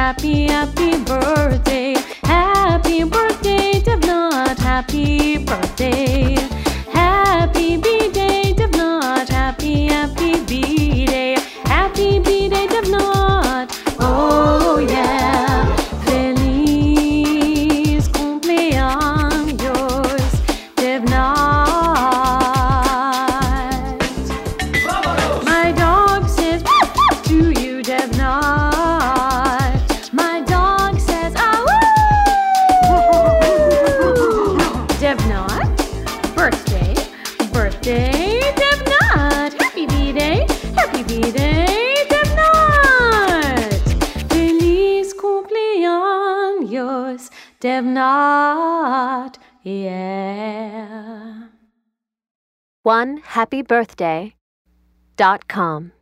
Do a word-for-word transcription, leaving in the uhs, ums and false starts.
happy, happy birthday. Happy birthday, Devnut, happy birthday. Happy B-Day, Devnut, happy, happy B-Day. Happy B-Day, Devnut, oh yeah. Feliz cumpleaños, Devnut. My dog says to you, Devnut. My dog says, ah woo! Devnut, birthday, birthday, Devnut. Happy B-Day, happy B-Day, Devnut. Feliz cumpleaños, Devnut, yeah. one happy birthday dot com